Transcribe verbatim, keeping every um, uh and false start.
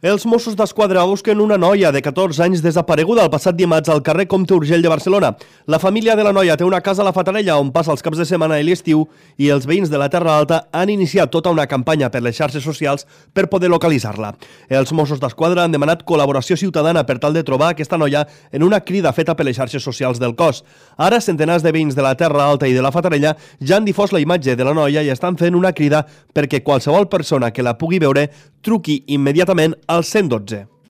Els Mossos d'Esquadra busquen una noia de catorze anys desapareguda el passat dimarts al carrer Comte Urgell de Barcelona. La família de la noia té una casa a la Fatarella on passa els caps de setmana i l'estiu i els veïns de la Terra Alta han iniciat tota una campanya per les xarxes socials per poder localitzar-la. Els Mossos d'Esquadra han demanat col·laboració ciutadana per tal de trobar aquesta noia en una crida feta per les xarxes socials del cos. Ara, centenars de veïns de la Terra Alta i de la Fatarella ja han difós la imatge de la noia i estan fent una crida perquè qualsevol persona que la pugui veure truqui immediatament al cent dotze.